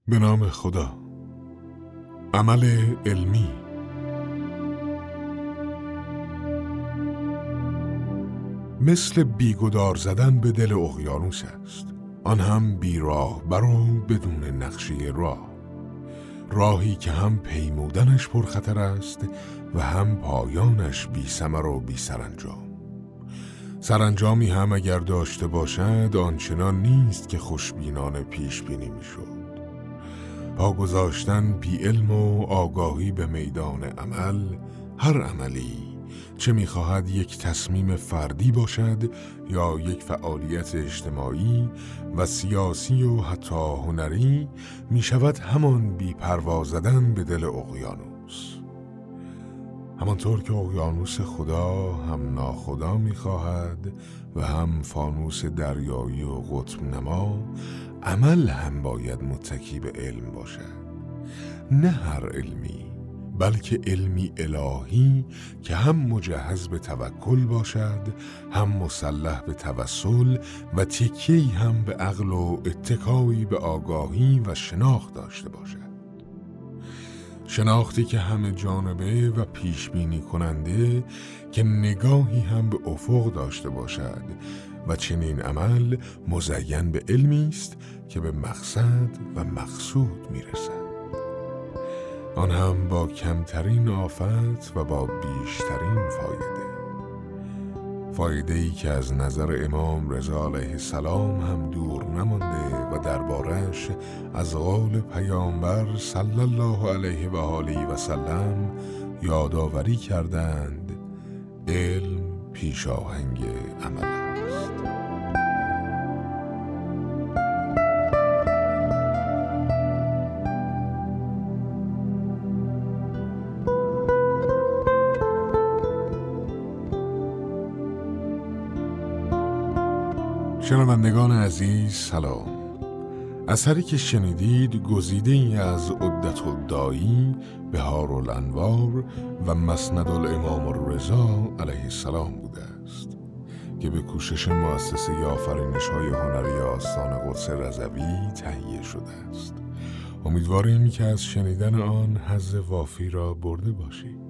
به نام خدا. عمل علمی. مثل بیگدار زدن به دل اقیانوس است، آن هم بی راه برو بدون نقشه راه، راهی که هم پیمودنش پرخطر است و هم پایانش بی ثمر و بی سرانجام. سرانجامی هم اگر داشته باشد آنچنان نیست که خوشبینانه پیش بینی میشد. پا گذاشتن بی علم و آگاهی به میدان عمل، هر عملی چه می‌خواهد یک تصمیم فردی باشد یا یک فعالیت اجتماعی و سیاسی و حتی هنری، می‌شود همان بی‌پروا زدن به دل اقیانوس. همانطور که اقیانوس خدا هم ناخدا می‌خواهد و هم فانوس دریایی و قطب نما، عمل هم باید متکی به علم باشد. نه هر علمی، بلکه علمی الهی که هم مجهز به توکل باشد، هم مسلح به توسل و تکیه‌ای هم به عقل و اتکایی به آگاهی و شناخت داشته باشد. شناختی که همه جانبه و پیش بینی کننده، که نگاهی هم به افق داشته باشد و چنین عمل مزین به علمی است که به مقصد و مقصود میرسد، آن هم با کمترین آفت و با بیشترین فایده‌ای که از نظر امام رضا علیه السلام هم دور نمانده و دربارش از قول پیامبر صلی الله علیه و آله و سلم یادآوری کردند: علم پیشاهنگ عمل است. شنوندگان عزیز سلام. اثری که شنیدید گزیده‌ای از عدة الداعی، بهار الانوار و مسند الامام الرضا علیه السلام بوده است که به کوشش مؤسسه آفرینش‌های هنری آستان قدس رضوی تهیه شده است. امیدواریم که از شنیدن آن حظ وافی را برده باشید.